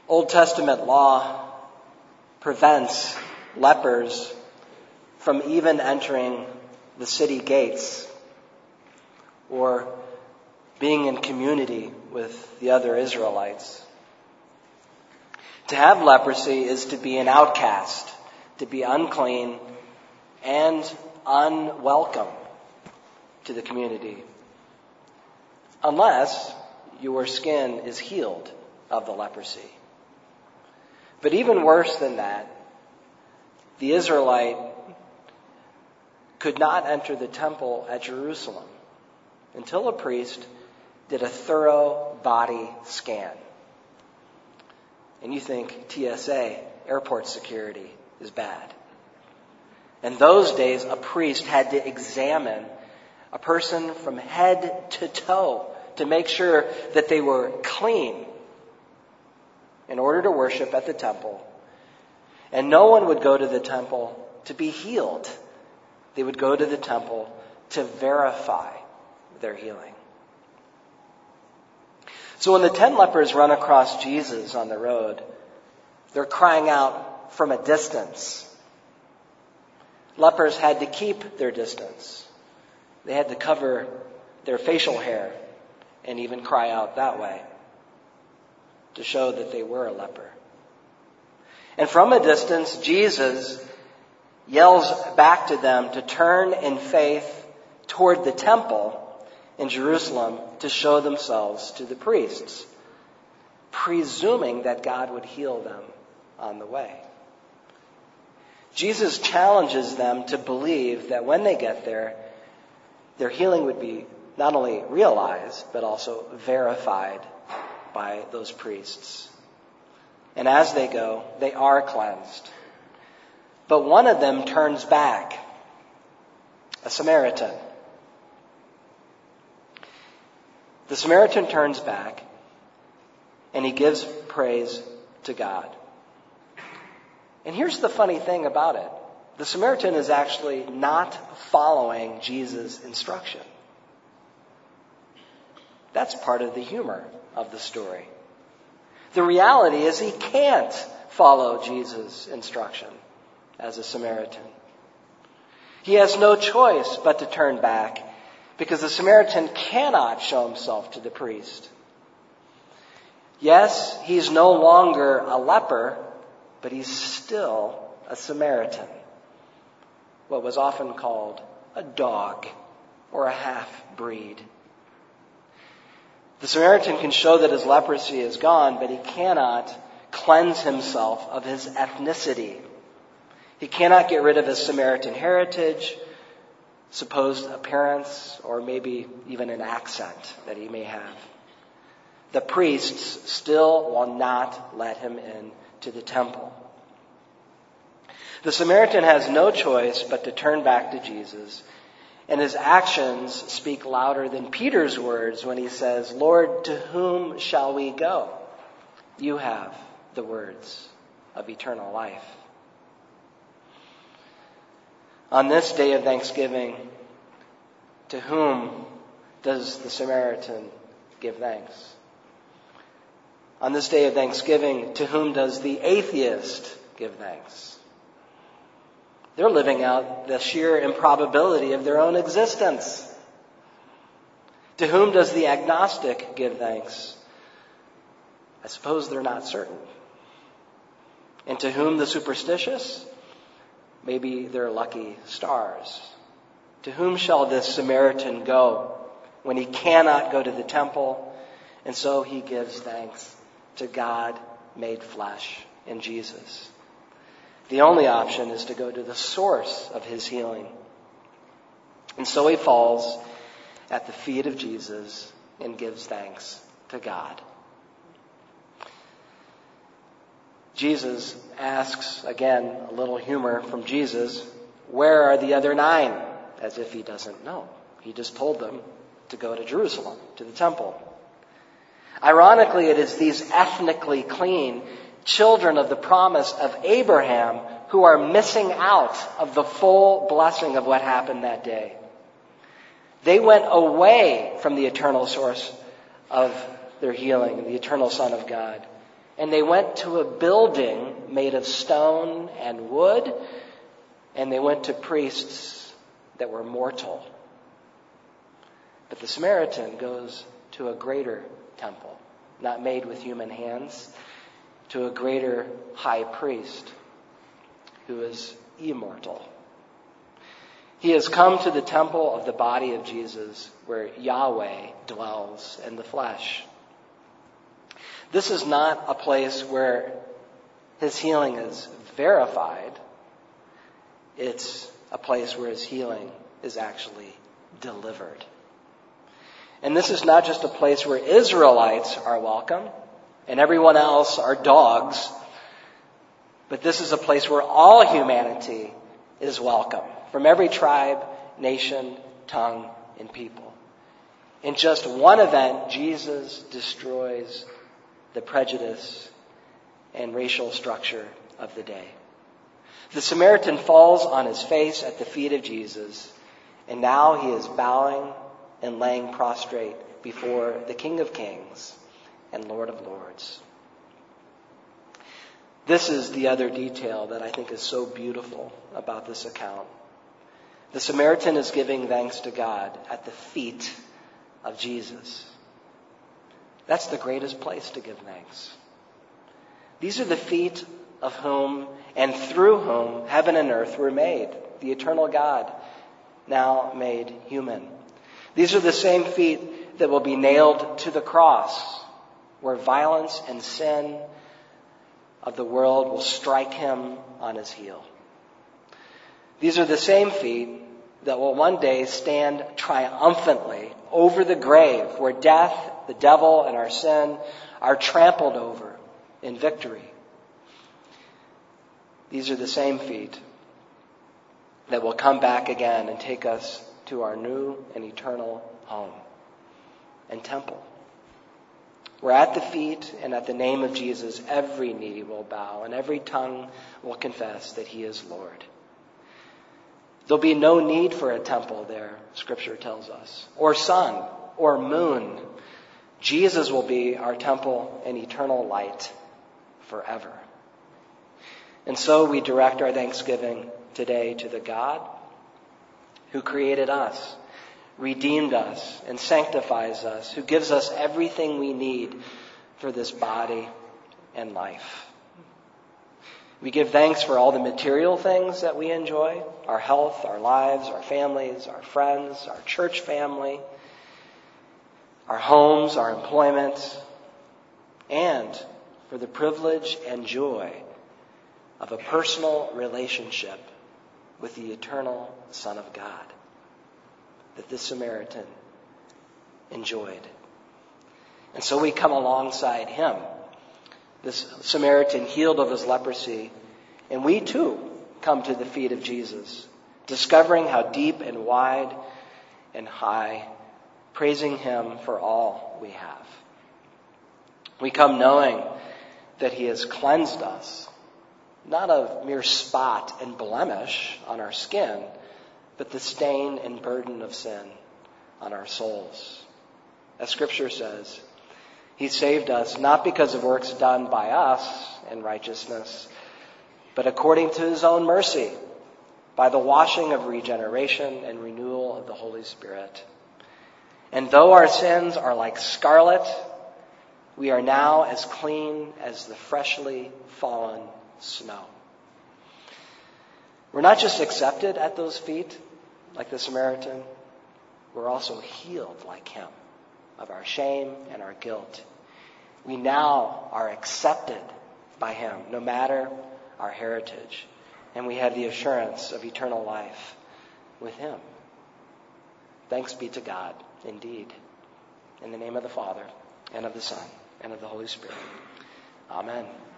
Old Testament law prevents lepers from even entering the city gates or being in community with the other Israelites. To have leprosy is to be an outcast, to be unclean and unwelcome to the community, unless your skin is healed of the leprosy. But even worse than that, the Israelite could not enter the temple at Jerusalem until a priest did a thorough body scan. And you think TSA, airport security, is bad. In those days, a priest had to examine a person from head to toe to make sure that they were clean in order to worship at the temple. And no one would go to the temple to be healed. They would go to the temple to verify their healing. So when the 10 lepers run across Jesus on the road, they're crying out from a distance. Lepers had to keep their distance. They had to cover their facial hair and even cry out that way to show that they were a leper. And from a distance, Jesus yells back to them to turn in faith toward the temple in Jerusalem to show themselves to the priests, presuming that God would heal them on the way. Jesus challenges them to believe that when they get there, their healing would be not only realized, but also verified by those priests. And as they go, they are cleansed. But one of them turns back, a Samaritan. The Samaritan turns back and he gives praise to God. And here's the funny thing about it. The Samaritan is actually not following Jesus' instruction. That's part of the humor of the story. The reality is he can't follow Jesus' instruction as a Samaritan. He has no choice but to turn back because the Samaritan cannot show himself to the priest. Yes, he's no longer a leper, but he's still a Samaritan, what was often called a dog or a half-breed. The Samaritan can show that his leprosy is gone, but he cannot cleanse himself of his ethnicity. He cannot get rid of his Samaritan heritage, supposed appearance, or maybe even an accent that he may have. The priests still will not let him in to the temple. The Samaritan has no choice but to turn back to Jesus, and his actions speak louder than Peter's words when he says, "Lord, to whom shall we go? You have the words of eternal life." On this day of Thanksgiving, to whom does the Samaritan give thanks? On this day of Thanksgiving, to whom does the atheist give thanks? They're living out the sheer improbability of their own existence. To whom does the agnostic give thanks? I suppose they're not certain. And to whom the superstitious? Maybe they're lucky stars. To whom shall this Samaritan go when he cannot go to the temple? And so he gives thanks to God made flesh in Jesus. The only option is to go to the source of his healing. And so he falls at the feet of Jesus and gives thanks to God. Jesus asks, again, a little humor from Jesus, "Where are the other 9?" As if he doesn't know. He just told them to go to Jerusalem, to the temple. Ironically, it is these ethnically clean children of the promise of Abraham who are missing out of the full blessing of what happened that day. They went away from the eternal source of their healing, the eternal Son of God, And they went to a building made of stone and wood, and they went to priests that were mortal. But the Samaritan goes to a greater temple, not made with human hands, to a greater high priest who is immortal. He has come to the temple of the body of Jesus, where Yahweh dwells in the flesh. This is not a place where his healing is verified. It's a place where his healing is actually delivered. And this is not just a place where Israelites are welcome and everyone else are dogs, but this is a place where all humanity is welcome, from every tribe, nation, tongue, and people. In just one event, Jesus destroys the prejudice and racial structure of the day. The Samaritan falls on his face at the feet of Jesus, and now he is bowing and laying prostrate before the King of Kings and Lord of Lords. This is the other detail that I think is so beautiful about this account. The Samaritan is giving thanks to God at the feet of Jesus. That's the greatest place to give thanks. These are the feet of whom and through whom heaven and earth were made, the eternal God, now made human. These are the same feet that will be nailed to the cross, where violence and sin of the world will strike him on his heel. These are the same feet that will one day stand triumphantly over the grave, where death, the devil, and our sin are trampled over in victory. These are the same feet that will come back again and take us to our new and eternal home and temple, where at the feet and at the name of Jesus, every knee will bow and every tongue will confess that he is Lord. There'll be no need for a temple there, Scripture tells us, or sun or moon. Jesus will be our temple and eternal light forever. And so we direct our thanksgiving today to the God who created us, redeemed us, and sanctifies us, who gives us everything we need for this body and life. We give thanks for all the material things that we enjoy, our health, our lives, our families, our friends, our church family, our homes, our employment, and for the privilege and joy of a personal relationship with the eternal Son of God that this Samaritan enjoyed. And so we come alongside him, this Samaritan healed of his leprosy, and we too come to the feet of Jesus, discovering how deep and wide and high, praising him for all we have. We come knowing that he has cleansed us, not a mere spot and blemish on our skin, but the stain and burden of sin on our souls. As Scripture says, he saved us not because of works done by us in righteousness, but according to his own mercy, by the washing of regeneration and renewal of the Holy Spirit. And though our sins are like scarlet, we are now as clean as the freshly fallen snow. We're not just accepted at those feet, like the Samaritan, we're also healed like him of our shame and our guilt. We now are accepted by him, no matter our heritage. And we have the assurance of eternal life with him. Thanks be to God, indeed. In the name of the Father, and of the Son, and of the Holy Spirit. Amen.